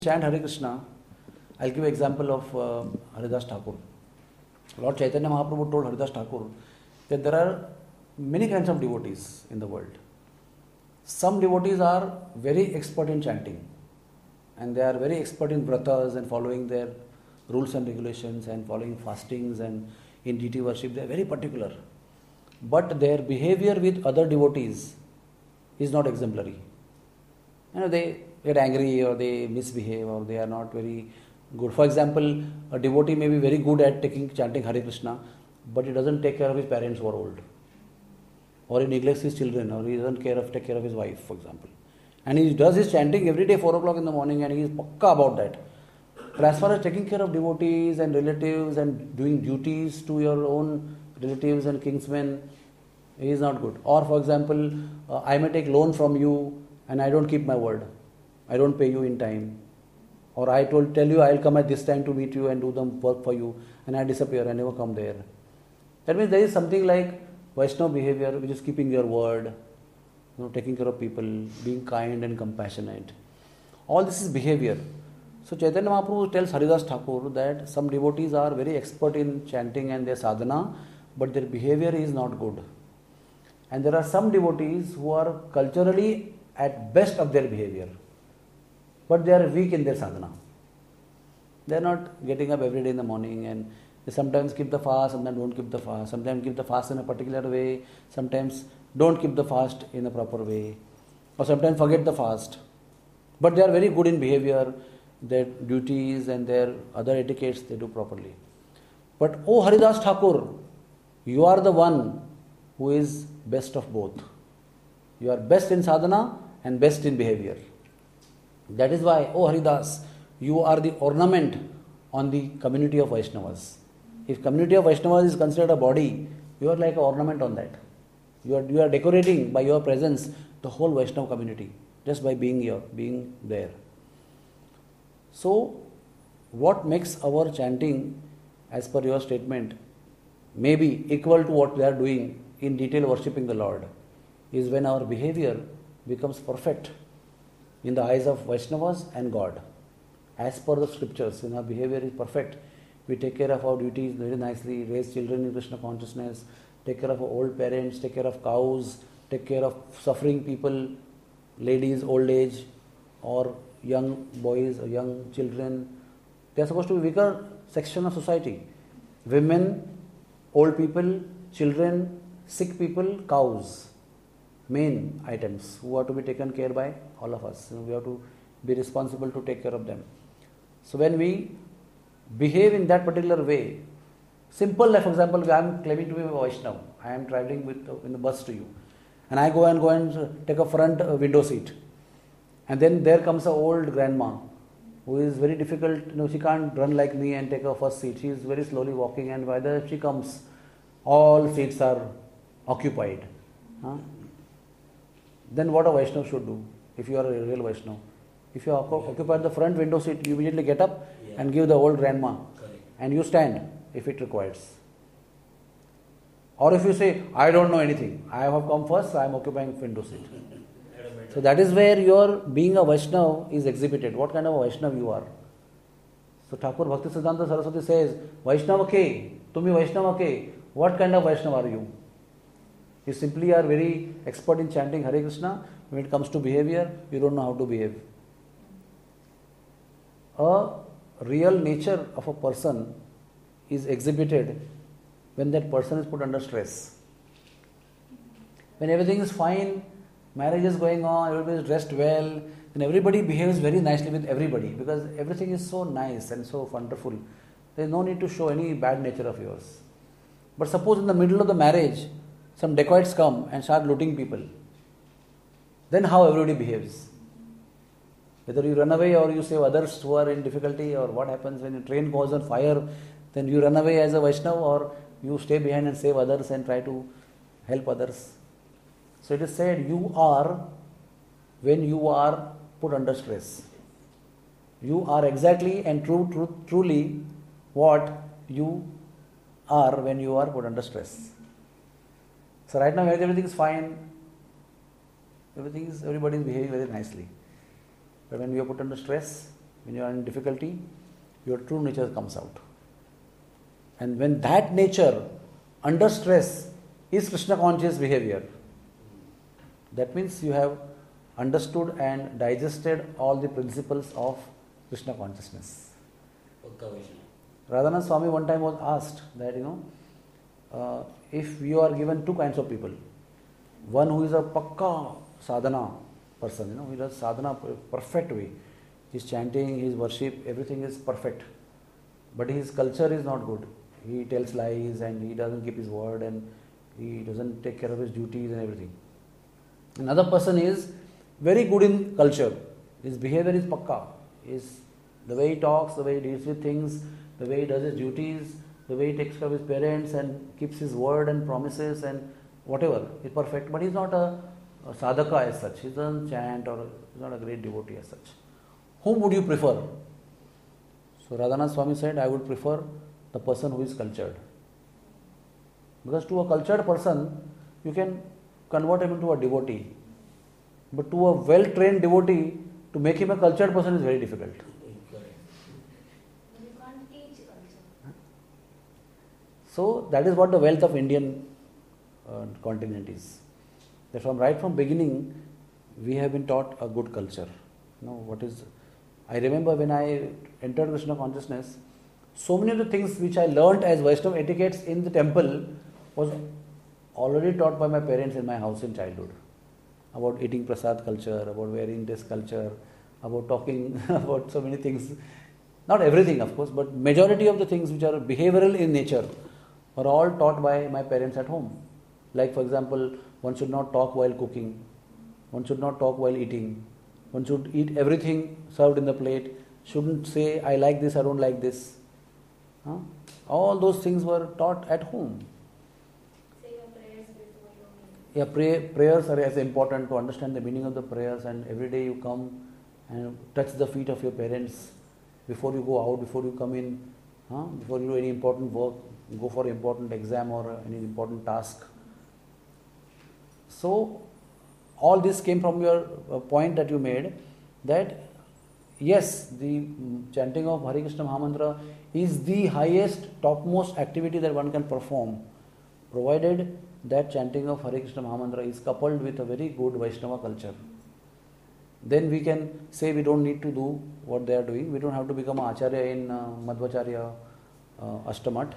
chant Hare Krishna, I'll give an example of Haridas Thakur. Lord Chaitanya Mahaprabhu told Haridas Thakur that there are many kinds of devotees in the world. Some devotees are very expert in chanting and they are very expert in vratas and following their rules and regulations and following fastings and in deity worship. They are very particular. But their behavior with other devotees is not exemplary. They get angry or they misbehave or they are not very good. For example, a devotee may be very good at chanting Hare Krishna, but he doesn't take care of his parents who are old. Or he neglects his children, or he doesn't take care of his wife, for example. And he does his chanting every day 4 o'clock in the morning and he is pakka about that. But as far as taking care of devotees and relatives and doing duties to your own relatives and kinsmen, he is not good. Or for example, I may take loan from you and I don't keep my word. I don't pay you in time. Or I tell you I'll come at this time to meet you and do the work for you and I disappear, I never come there. That means there is something like Vaishnava behavior which is keeping your word, taking care of people, being kind and compassionate. All this is behavior. So Chaitanya Mahaprabhu tells Haridas Thakur that some devotees are very expert in chanting and their sadhana, but their behavior is not good. And there are some devotees who are culturally at best of their behavior, but they are weak in their sadhana. They are not getting up every day in the morning and they sometimes keep the fast, sometimes don't keep the fast, sometimes keep the fast in a particular way, sometimes don't keep the fast in a proper way, or sometimes forget the fast. But they are very good in behavior, their duties and their other etiquettes they do properly. But O Haridas Thakur, you are the one who is best of both. You are best in sadhana and best in behavior. That is why, O Haridas, you are the ornament on the community of Vaishnavas. If community of Vaishnavas is considered a body, you are like an ornament on that. You are decorating by your presence the whole Vaishnava community just by being here, being there. So, what makes our chanting, as per your statement, may be equal to what we are doing in detail worshipping the Lord, is when our behavior becomes perfect in the eyes of Vaishnavas and God. As per the scriptures, when our behavior is perfect, we take care of our duties very nicely, raise children in Krishna consciousness, take care of our old parents, take care of cows, take care of suffering people, ladies, old age, or young boys or young children. They are supposed to be weaker section of society. Women, old people, children, sick people, cows. Main items who are to be taken care by all of us. We have to be responsible to take care of them. So when we behave in that particular way, simple like for example, I am claiming to be a Vaishnava. I am traveling in the bus to you, and I go and take a front window seat, and then there comes an old grandma who is very difficult. She can't run like me and take a first seat. She is very slowly walking, and by the time she comes, all seats are occupied. Then what a Vaishnava should do if you are a real Vaishnava? If you occupy the front window seat, you immediately get up and give the old grandma. Correct. And you stand if it requires. Or if you say, I don't know anything, I have come first, I am occupying window seat. So that is where your being a Vaishnava is exhibited. What kind of a Vaishnava you are. So Thakur Bhaktisiddhanta Saraswati says, Vaishnava ke, tumi Vaishnava ke, what kind of Vaishnava are you? You simply are very expert in chanting Hare Krishna. When it comes to behavior, you don't know how to behave. A real nature of a person is exhibited when that person is put under stress. When everything is fine, marriage is going on, everybody is dressed well, then everybody behaves very nicely with everybody because everything is so nice and so wonderful. There is no need to show any bad nature of yours. But suppose in the middle of the marriage, some dacoits come and start looting people. Then how everybody behaves? Whether you run away or you save others who are in difficulty, or what happens when your train goes on fire, then you run away as a Vaishnava or you stay behind and save others and try to help others. So it is said you are when you are put under stress. You are exactly and truly what you are when you are put under stress. So right now everything is fine, everybody is behaving very nicely. But when we are put under stress, when you are in difficulty, your true nature comes out. And when that nature, under stress, is Krishna conscious behavior, that means you have understood and digested all the principles of Krishna consciousness. Radhanath Swami one time was asked that, if you are given two kinds of people, one who is a pakka sadhana person, who does sadhana perfect way, his chanting, his worship, everything is perfect, but his culture is not good. He tells lies and he doesn't keep his word and he doesn't take care of his duties and everything. Another person is very good in culture. His behavior is pakka. The way he talks, the way he deals with things, the way he does his duties, the way he takes care of his parents and keeps his word and promises and whatever is perfect. But he's not a sadhaka as such. He doesn't chant or he's not a great devotee as such. Whom would you prefer? So Radhanath Swami said, I would prefer the person who is cultured. Because to a cultured person, you can convert him into a devotee. But to a well-trained devotee, to make him a cultured person is very difficult. You can't teach culture. So that is what the wealth of Indian continent is. That right from beginning, we have been taught a good culture. I remember when I entered Krishna consciousness, so many of the things which I learnt as Vaishnava etiquettes in the temple was already taught by my parents in my house in childhood. About eating prasad culture, about wearing this culture, about talking about so many things. Not everything, of course, but majority of the things which are behavioral in nature are all taught by my parents at home. Like, for example, one should not talk while cooking, one should not talk while eating, one should eat everything served in the plate, shouldn't say, I like this, I don't like this. All those things were taught at home. Say your prayers before your meal. Prayers are as important to understand the meaning of the prayers, and every day you come and touch the feet of your parents before you go out, before you come in, before you do any important work, go for an important exam or any important task. So, all this came from your point that you made, that yes, the chanting of Hare Krishna Mahamantra is the highest, topmost activity that one can perform, provided that chanting of Hare Krishna Mahamantra is coupled with a very good Vaishnava culture. Then we can say we don't need to do what they are doing. We don't have to become an Acharya in Madhvacharya Ashtamat.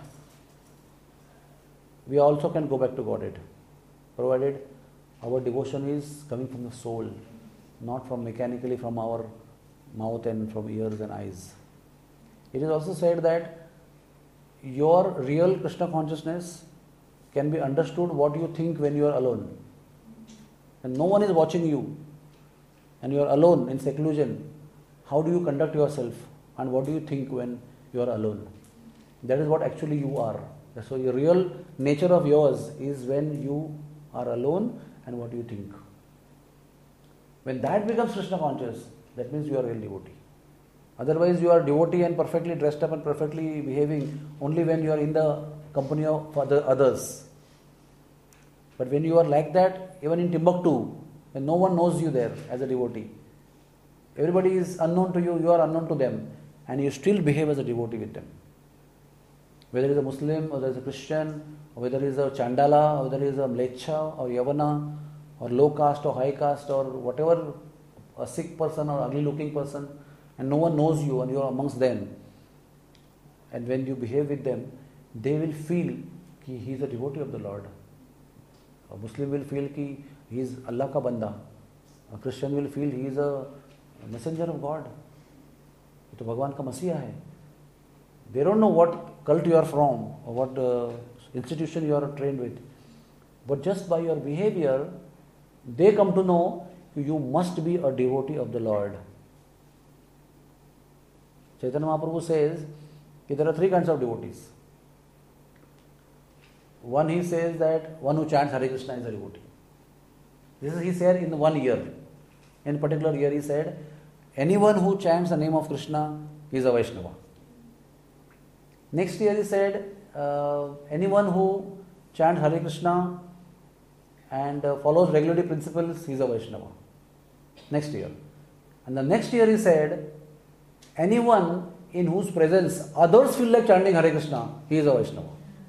We also can go back to Godhead, provided our devotion is coming from the soul, not from mechanically from our mouth and from ears and eyes. It is also said that your real Krishna consciousness can be understood what you think when you are alone. And no one is watching you and you are alone in seclusion. How do you conduct yourself and what do you think when you are alone? That is what actually you are. So your real nature of yours is when you are alone and what you think. When that becomes Krishna conscious, that means you are a real devotee. Otherwise, you are devotee and perfectly dressed up and perfectly behaving only when you are in the company of others. But when you are like that, even in Timbuktu, when no one knows you there as a devotee, everybody is unknown to you, you are unknown to them, and you still behave as a devotee with them. Whether it is a Muslim, or whether it is a Christian, or whether it is a Chandala, or whether it is a Mlecha, or Yavana, or low caste or high caste, or whatever, a sick person or ugly looking person, and no one knows you and you are amongst them. And when you behave with them, they will feel that he is a devotee of the Lord. A Muslim will feel that he is Allah ka banda. A Christian will feel he is a messenger of God. He is Bhagwan ka Masiha hai. They don't know what cult you are from or what institution you are trained with. But just by your behavior, they come to know you must be a devotee of the Lord. Chaitanya Mahaprabhu says that there are three kinds of devotees. One, he says that one who chants Hare Krishna is a devotee. This is he said in 1 year. In a particular year he said, anyone who chants the name of Krishna is a Vaishnava. Next year he said, anyone who chants Hare Krishna and follows regularity principles, he is a Vaishnava. Next year. And the next year he said, anyone in whose presence others feel like chanting Hare Krishna, he is a Vaishnava.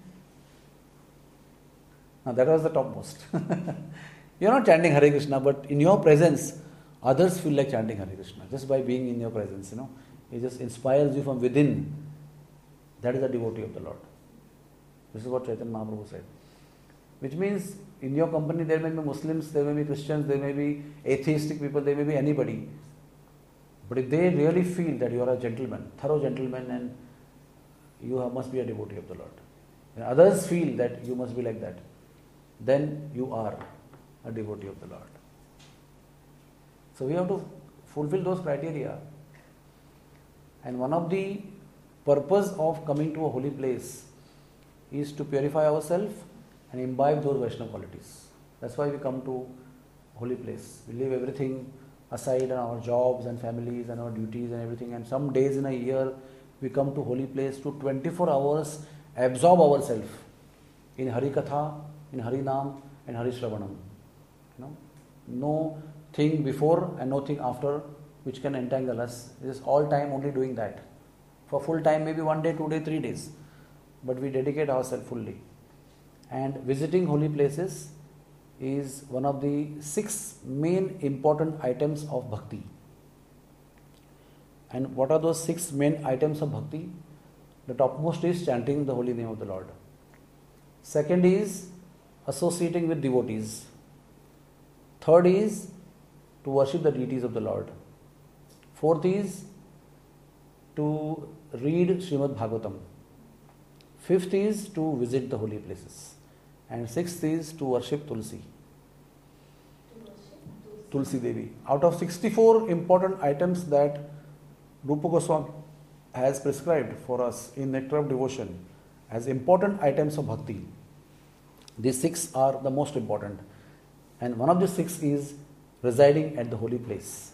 Now that was the topmost. You are not chanting Hare Krishna, but in your presence, others feel like chanting Hare Krishna. Just by being in your presence, it just inspires you from within. That is a devotee of the Lord. This is what Chaitanya Mahaprabhu said. Which means, in your company there may be Muslims, there may be Christians, there may be atheistic people, there may be anybody. But if they really feel that you are a gentleman, thorough gentleman, and you must be a devotee of the Lord, and others feel that you must be like that, then you are a devotee of the Lord. So we have to fulfill those criteria. And one of the purpose of coming to a holy place is to purify ourselves and imbibe those Vaishnava qualities. That's why we come to holy place. We leave everything aside, and our jobs and families and our duties and everything, and some days in a year we come to holy place to 24 hours absorb ourselves in Hari Katha, in Hari Nam and Hari Shravanam. No thing before and no thing after which can entangle us. It is all time only doing that. For full time, maybe 1 day, 2 days, 3 days. But we dedicate ourselves fully. And visiting holy places is one of the 6 main important items of bhakti. And what are those 6 main items of bhakti? The topmost is chanting the holy name of the Lord. Second is associating with devotees. Third is to worship the deities of the Lord. Fourth is to read Srimad Bhagavatam. Fifth is to visit the holy places. And sixth is to worship Tulsi. Tulsi Devi. Out of 64 important items that Rupa Goswami has prescribed for us in Nectar of Devotion as important items of bhakti, these 6 are the most important. And one of the 6 is residing at the holy place.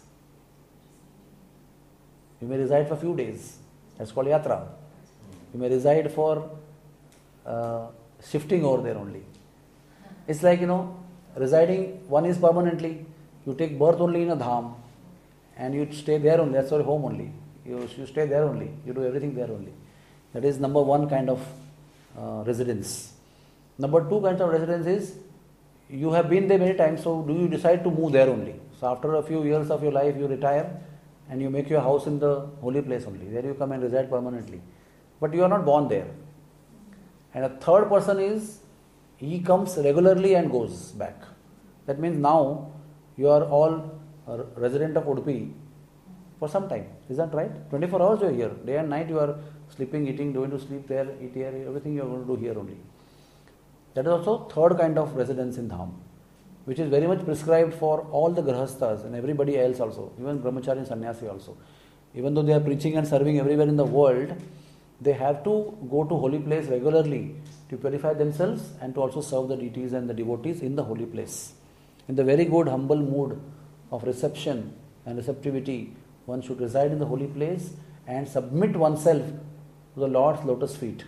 You may reside for a few days. That's called yatra. You may reside for shifting over there only. It's like, residing, one is permanently. You take birth only in a dham and you stay there only. That's your home only. You stay there only. You do everything there only. That is number 1 kind of residence. Number 2 kind of residence is you have been there many times, so do you decide to move there only? So after a few years of your life, you retire and you make your house in the holy place only. There you come and reside permanently. But you are not born there. And a third person is, he comes regularly and goes back. That means now you are all a resident of Udupi for some time. Is that right? 24 hours you are here. Day and night you are sleeping, eating, going to sleep there, eat here, everything you are going to do here only. That is also third kind of residence in Dham, which is very much prescribed for all the Grahasthas and everybody else also, even Brahmachari and Sannyasi also. Even though they are preaching and serving everywhere in the world, they have to go to holy place regularly to purify themselves and to also serve the deities and the devotees in the holy place. In the very good, humble mood of reception and receptivity, one should reside in the holy place and submit oneself to the Lord's lotus feet.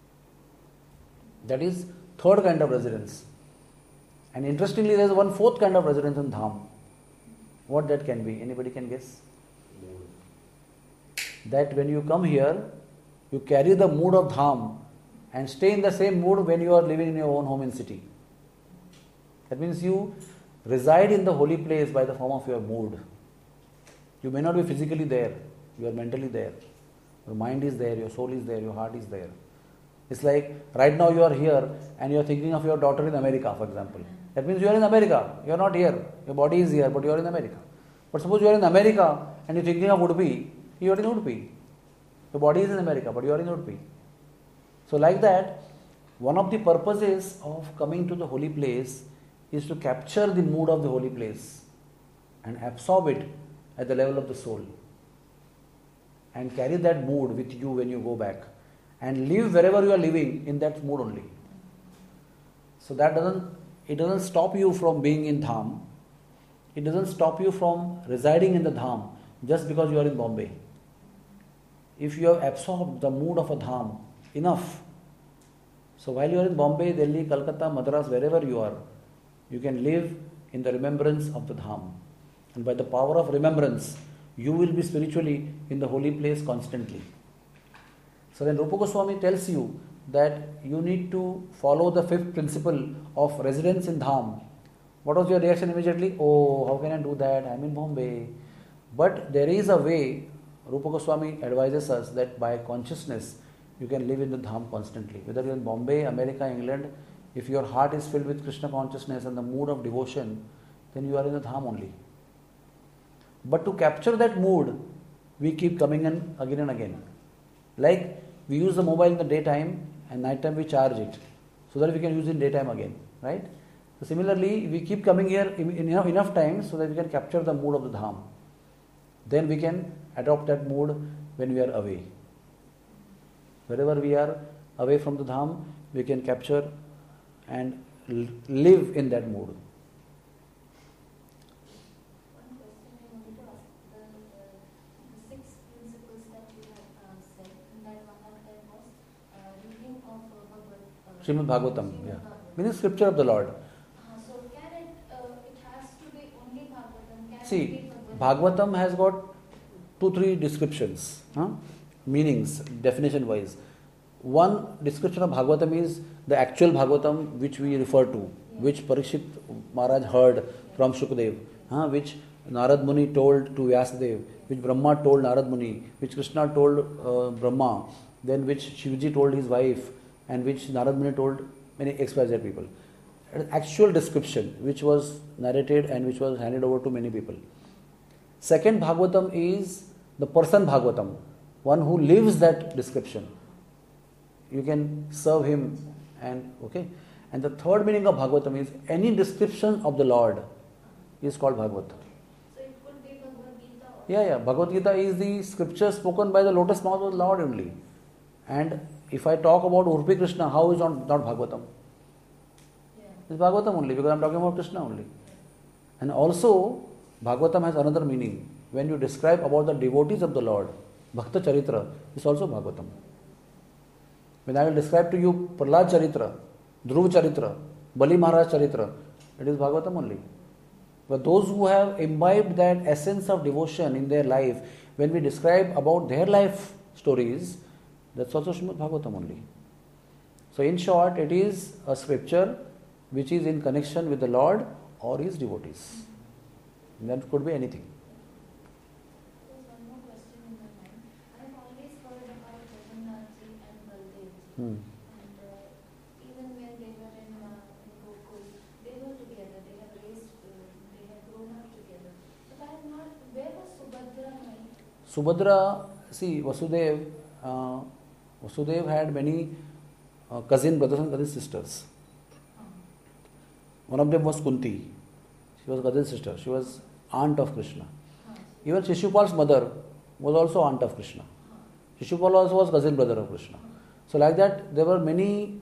That is third kind of residence. And interestingly, there is one fourth kind of residence in Dham. What that can be? Anybody can guess? That when you come here, you carry the mood of Dham and stay in the same mood when you are living in your own home in city. That means you reside in the holy place by the form of your mood. You may not be physically there, you are mentally there. Your mind is there, your soul is there, your heart is there. It's like right now you are here and you are thinking of your daughter in America, for example. That means you are in America, you are not here. Your body is here, but you are in America. But suppose you are in America and you are thinking of Udupi, you are in Udupi. Your body is in America, but you are in Udupi. So like that, one of the purposes of coming to the holy place is to capture the mood of the holy place and absorb it at the level of the soul. And carry that mood with you when you go back. And live wherever you are living in that mood only. So that doesn't stop you from being in Dham. It doesn't stop you from residing in the Dham just because you are in Bombay. If you have absorbed the mood of a Dham enough, so while you are in Bombay, Delhi, Calcutta, Madras, wherever you are, you can live in the remembrance of the Dham. And by the power of remembrance, you will be spiritually in the holy place constantly. So when Rupa Goswami tells you that you need to follow the fifth principle of residence in Dham, what was your reaction immediately? Oh, how can I do that? I'm in Bombay. But there is a way. Rupa Goswami advises us that by consciousness you can live in the Dham constantly. Whether you're in Bombay, America, England, if your heart is filled with Krishna consciousness and the mood of devotion, then you are in the Dham only. But to capture that mood, we keep coming in again and again. Like we use the mobile in the daytime and night time we charge it so that we can use it in daytime again, right? So similarly, we keep coming here in enough time so that we can capture the mood of the Dham. Then we can adopt that mood when we are away. Wherever we are away from the Dham, we can capture and live in that mood. One question I wanted to ask. The 6 principles that you have said, and that one of them was reading of Srimad Bhagavatam, Srimad yeah. Bhagavatam. Meaning scripture of the Lord. So can it has to be only Bhagavatam? Can it See, be Bhagavatam has got 2-3 descriptions, meanings, definition wise. One description of Bhagavatam is the actual Bhagavatam which we refer to, which Parikshit Maharaj heard from Shukdev, which Narad Muni told to Vyasadev, which Brahma told Narad Muni, which Krishna told Brahma, then which Shivji told his wife, and which Narad Muni told many XYZ people. An actual description which was narrated and which was handed over to many people. Second Bhagavatam is the person Bhagavatam, one who lives that description. You can serve him and okay. And the third meaning of Bhagavatam is any description of the Lord is called Bhagavatam. So it could be Bhagavad Gita or Yeah. Bhagavad Gita is the scripture spoken by the lotus mouth of the Lord only. And if I talk about Urpi Krishna, how is not Bhagavatam? It's Bhagavatam only because I'm talking about Krishna only. And also, Bhagavatam has another meaning. When you describe about the devotees of the Lord, Bhakta Charitra is also Bhagavatam. When I will describe to you Prahlad Charitra, Dhruv Charitra, Bali Maharaj Charitra, it is Bhagavatam only. But those who have imbibed that essence of devotion in their life, when we describe about their life stories, that's also Srimad Bhagavatam only. So in short, it is a scripture which is in connection with the Lord or his devotees. That could be anything. There's one more question in my mind. I've always heard about Jagannathji and Baldevji. And even when they were in Gokul, they were together. They have grown up together. But I have not. Where was Subhadra? Subhadra, see, Vasudev had many cousin brothers and cousin sisters. One of them was Kunti. She was cousin sister. She was aunt of Krishna. Even Shishupal's mother was also aunt of Krishna. Shishupal also was cousin brother of Krishna. So like that, there were many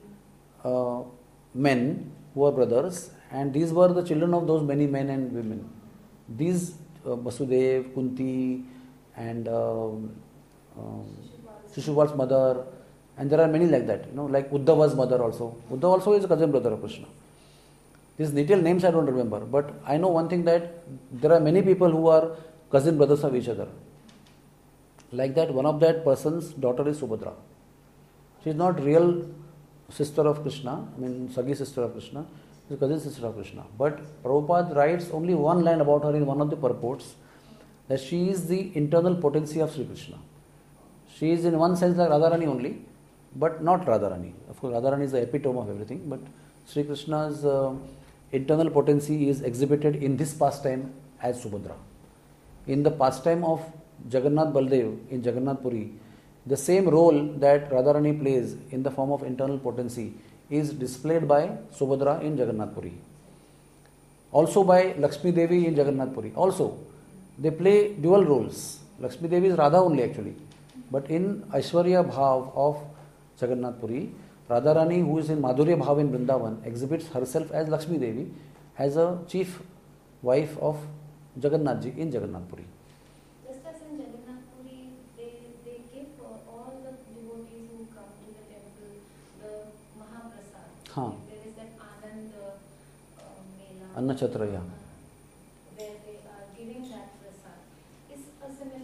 men who were brothers, and these were the children of those many men and women. These Vasudev, Kunti, and Shishupal's mother, and there are many like that. Like Uddhava's mother also. Uddhava also is a cousin brother of Krishna. These detailed names I don't remember, but I know one thing, that there are many people who are cousin brothers of each other. Like that, one of that person's daughter is Subhadra. She is not real sister of Krishna, Sagi sister of Krishna, she is cousin sister of Krishna. But Prabhupada writes only one line about her in one of the purports, that she is the internal potency of Sri Krishna. She is in one sense like Radharani only, but not Radharani. Of course, Radharani is the epitome of everything, but Sri Krishna's internal potency is exhibited in this pastime as Subhadra. In the pastime of Jagannath Baldev in Jagannath Puri, the same role that Radharani plays in the form of internal potency is displayed by Subhadra in Jagannath Puri. Also by Lakshmi Devi in Jagannath Puri. Also, they play dual roles. Lakshmi Devi is Radha only actually. But in Aishwarya Bhav of Jagannath Puri, Radharani, who is in Madhurya Bhav in Vrindavan, exhibits herself as Lakshmi Devi, as a chief wife of Jagannathji in Jagannath Puri. Just as in Jagannath Puri, they give all the devotees who come to the temple the Mahaprasad. There is that Anand Mela. Anna Chatra, yeah. Where they are giving that prasad. Is a similar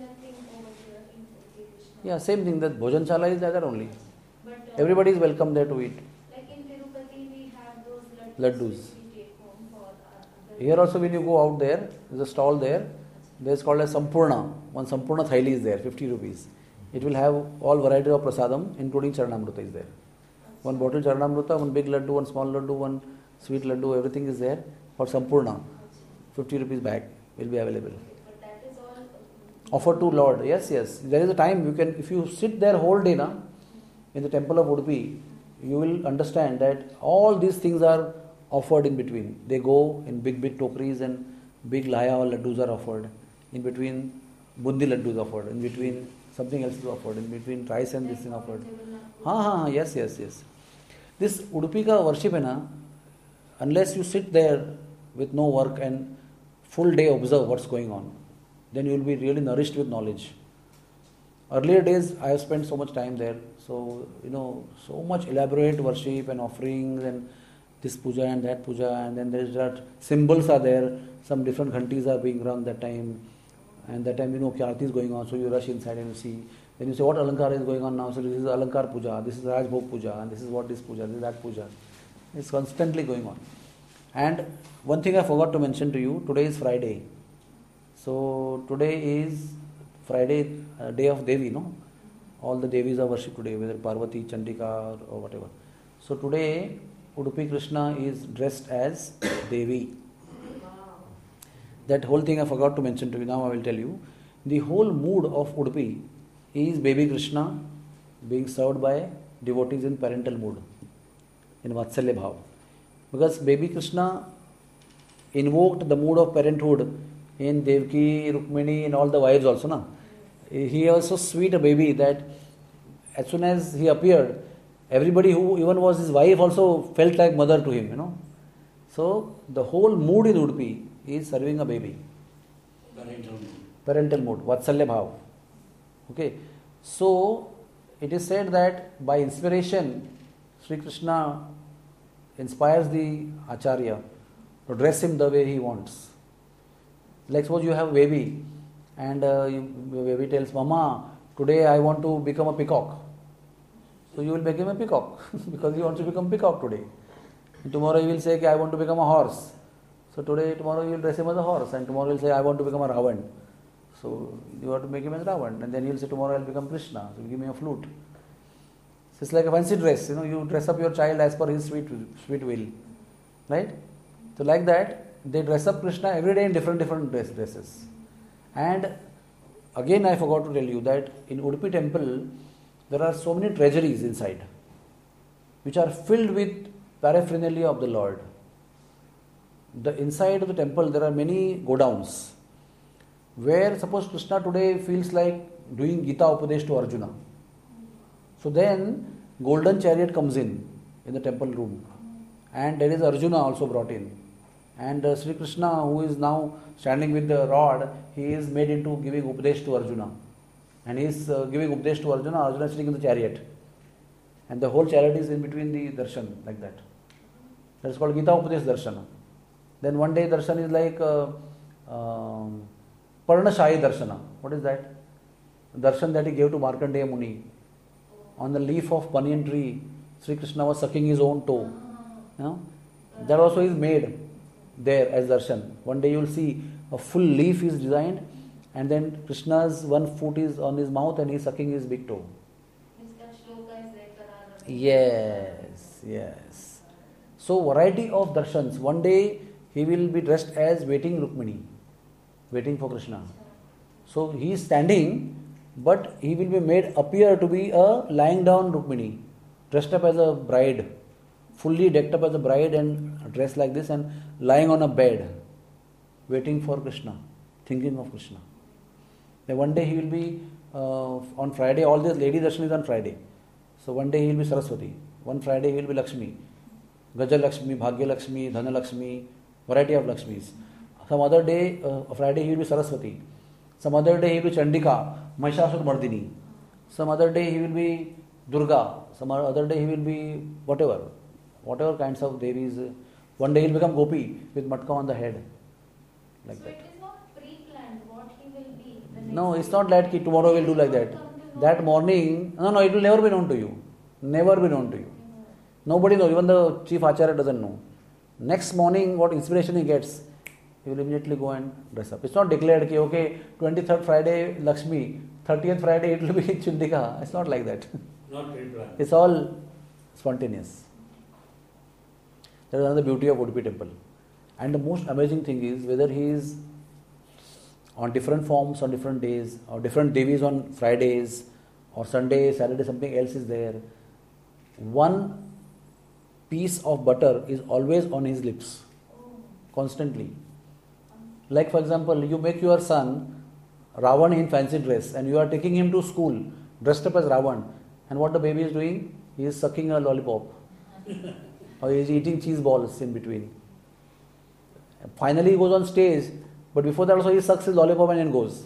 Yeah, same thing. That Bhojanshala is like that only. But Everybody is welcome there to eat. like in Tirupati, we have those Laddus. which we take home for other. Here also when you go out there, there's a stall there. There's called as Sampurna. One Sampurna Thaili is there, 50 rupees. It will have all varieties of prasadam, including Charanamrita is there. One bottle Charanamrita, one big laddu, one small laddu, one sweet laddu, everything is there for Sampurna. 50 rupees bag will be available. But that is all Offered to Lord. Yes, yes. There is a time you can, if you sit there whole day na, in the temple of Udupi, you will understand that all these things are offered in between. They go in big tokris and big laya or laddus are offered. In between, bundi laddus offered. In between, something else is offered. In between, rice and this thing offered. Yes. This Udupi ka worship hai na, unless you sit there with no work and full day observe what's going on, then you will be really nourished with knowledge. Earlier days, I have spent so much time there. So, so much elaborate worship and offerings and this puja and that puja, and then there's that symbols are there. Some different ghantis are being rung that time. And that time, Aarti is going on, so you rush inside and you see. Then you say, what Alankar is going on now? So this is Alankar puja, this is Raj Bhog puja, and this is what this puja, this is that puja. It's constantly going on. And one thing I forgot to mention to you, today is Friday. So today is Friday, day of Devi, no? All the Devis are worshipped today, whether Parvati, Chandika or whatever. So today, Udupi Krishna is dressed as Devi. That whole thing I forgot to mention to you, now I will tell you. The whole mood of Udupi is baby Krishna being served by devotees in parental mood, in Vatsalya Bhav. Because baby Krishna invoked the mood of parenthood in Devaki, Rukmini, and all the wives also. Na? He was so sweet a baby that as soon as he appeared, everybody who even was his wife also felt like mother to him, So the whole mood in Udupi is serving a baby. Parental mood, Vatsalya Bhav. Okay. So it is said that by inspiration, Sri Krishna inspires the Acharya to dress him the way he wants. Like suppose you have a baby and baby tells, Mama, today I want to become a peacock. So you will make him a peacock because he wants to become peacock today. And tomorrow he will say, I want to become a horse. So tomorrow you will dress him as a horse, and tomorrow he will say, I want to become a Ravan. So you have to make him as Ravan, and then he will say, tomorrow I will become Krishna. So give me a flute. So it's like a fancy dress, you dress up your child as per his sweet will. Right? So like that, they dress up Krishna every day in different dresses. And again I forgot to tell you that in Udupi temple, there are so many treasuries inside, which are filled with paraphernalia of the Lord. The inside of the temple, there are many godowns, where suppose Krishna today feels like doing Gita Upadesh to Arjuna. So then, golden chariot comes in the temple room, and there is Arjuna also brought in. And Sri Krishna, who is now standing with the rod, he is made into giving Upadesh to Arjuna. And he is giving Upadesh to Arjuna, Arjuna is sitting in the chariot. And the whole chariot is in between the darshan, like that. That is called Gita Upadesh Darshana. Then one day darshan is like Parnashahi Darshana. What is that? Darshan that he gave to Markandeya Muni. On the leaf of banyan tree, Sri Krishna was sucking his own toe. That also is made there as darshan. One day you will see a full leaf is designed, and then Krishna's one foot is on his mouth and he is sucking his big toe. Yes. So variety of darshans. One day he will be dressed as waiting Rukmini, waiting for Krishna. So he is standing, but he will be made appear to be a lying down Rukmini, dressed up as a bride, fully decked up as a bride and dressed like this and lying on a bed, waiting for Krishna, thinking of Krishna. Then one day he will be on Friday, all this lady darshan is on Friday. So one day he will be Saraswati, one Friday he will be Lakshmi, Gaja Lakshmi, Bhagya Lakshmi, Dhana Lakshmi, variety of Lakshmis. Some other day, Friday he will be Saraswati. Some other day he will be Chandika, Mahishasur Mardini. Some other day he will be Durga. Some other day he will be whatever kinds of Devis. One day he will become Gopi with matka on the head. Like so that. It is not pre-planned what he will be. No, it's not that tomorrow we'll do like that. Come to That morning, no, it will never be known to you. Never be known to you. Nobody knows, even the chief acharya doesn't know. Next morning, what inspiration he gets, he will immediately go and dress up. It's not declared, okay, 23rd Friday, Lakshmi, 30th Friday, it will be Chundika. It's not like that. Not pre-planned. It's all spontaneous. That is another beauty of Udupi temple. And the most amazing thing is whether he is on different forms on different days, or different Devis on Fridays, or Sunday, Saturday, something else is there. One piece of butter is always on his lips, constantly. Like for example, you make your son Ravan in fancy dress and you are taking him to school dressed up as Ravan, and what the baby is doing? He is sucking a lollipop or he is eating cheese balls in between. Finally he goes on stage, but before that also he sucks his lollipop and then goes.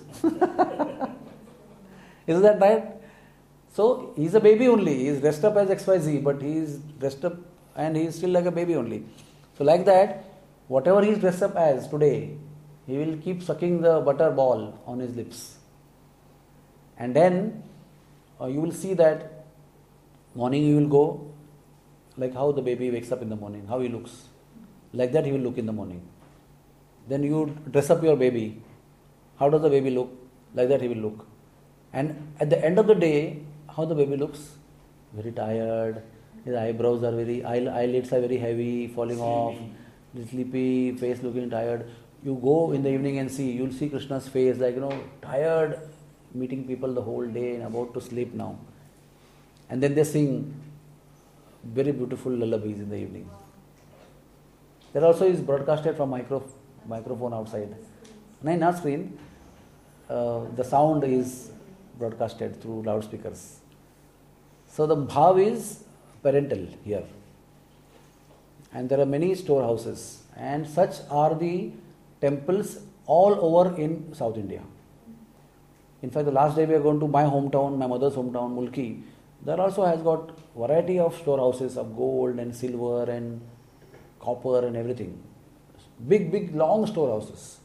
Isn't that right? So he is a baby only. He is dressed up as XYZ, but he is dressed up and he is still like a baby only. So like that, whatever he is dressed up as today, he will keep sucking the butter ball on his lips. And then you will see that morning he will go, like how the baby wakes up in the morning, how he looks. Like that he will look in the morning. Then you dress up your baby. How does the baby look? Like that he will look. And at the end of the day, how the baby looks? Very tired. His eyebrows are eyelids are very heavy, falling off. Sleepy, face looking tired. You go in the evening and see, you'll see Krishna's face like, tired, meeting people the whole day and about to sleep now. And then they sing very beautiful lullabies in the evening. That also is broadcasted from microphone outside. No, not screen. The sound is broadcasted through loudspeakers. So the bhav is parental here. And there are many storehouses. And such are the temples all over in South India. In fact, the last day we are going to my hometown, my mother's hometown, Mulki. There also has got variety of storehouses of gold and silver and copper and everything. Big, long storehouses.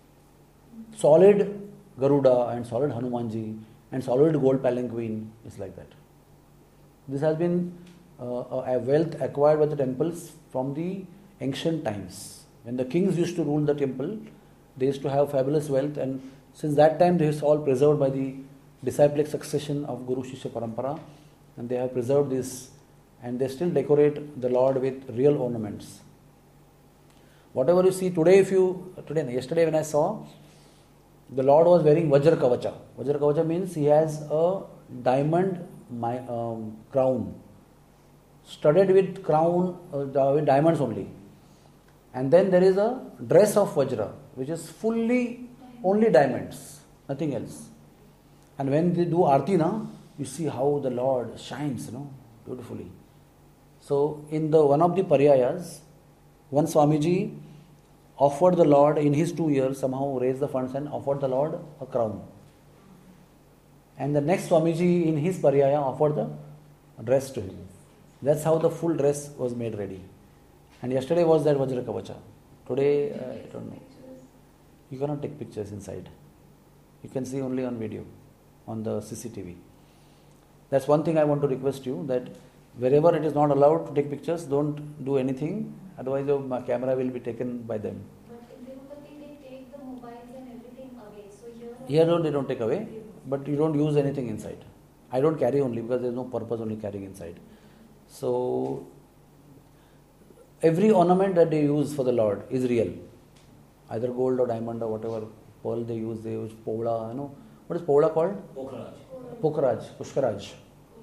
Solid Garuda and solid Hanumanji and solid gold palanquin is like that. This has been a wealth acquired by the temples from the ancient times. When the kings used to rule the temple, they used to have fabulous wealth, and since that time this is all preserved by the disciplic succession of Guru Shishya Parampara, and they have preserved this, and they still decorate the Lord with real ornaments. Whatever you see today, yesterday when I saw, the Lord was wearing Vajra Kavacha. Vajra Kavacha means he has a diamond crown, studded with with diamonds only. And then there is a dress of Vajra, which is fully only diamonds, nothing else. And when they do Aarti, you see how the Lord shines, beautifully. So in one of the Paryayas, one Swamiji offered the Lord in his 2 years, somehow raised the funds and offered the Lord a crown. And the next Swamiji in his Paryaya offered the dress to him. That's how the full dress was made ready. And yesterday was that Vajra Kavacha. Today, I don't know. You cannot take pictures inside. You can see only on video, on the CCTV. That's one thing I want to request you, that wherever it is not allowed to take pictures, don't do anything. Otherwise, your camera will be taken by them. But in Tirupati, they take the mobiles and everything away. So Here they don't take away, but you don't use anything inside. I don't carry only because there is no purpose only carrying inside. So every ornament that they use for the Lord is real. Either gold or diamond or whatever pearl they use povla, What is povla called? Pokharaj, Pushkaraj.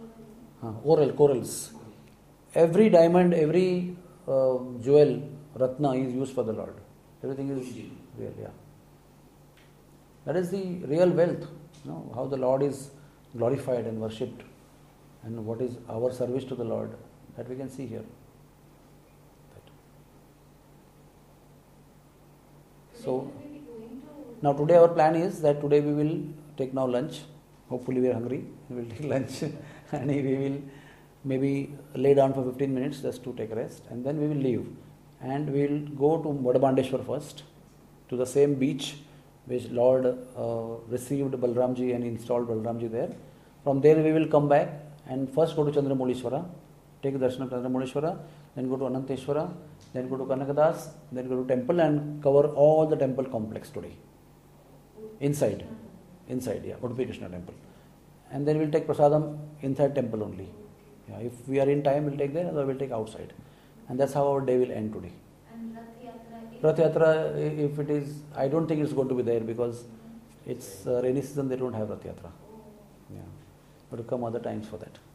Corals. Every diamond, every jewel, ratna is used for the Lord. Everything is real, yeah. That is the real wealth, how the Lord is glorified and worshipped, and what is our service to the Lord, that we can see here. So, now today our plan is that today we will take now lunch. Hopefully we are hungry. We will take lunch and we will maybe lay down for 15 minutes just to take a rest, and then we will leave. And we will go to Vadabandeshwar first, to the same beach which Lord received Balramji and installed Balramji there. From there we will come back and first go to Chandramoulishwara, take darshan of Chandramoulishwara, then go to Ananteshwara, then go to Kanakadas, then go to temple and cover all the temple complex today. Inside, yeah, Udupi Krishna temple. And then we'll take prasadam inside temple only. Yeah, if we are in time, we'll take there, otherwise we'll take outside. And that's how our day will end today. And Rath Yatra? Rath Yatra, if it is, I don't think it's going to be there because it's rainy season, they don't have Rath Yatra. Yeah. But to come other times for that.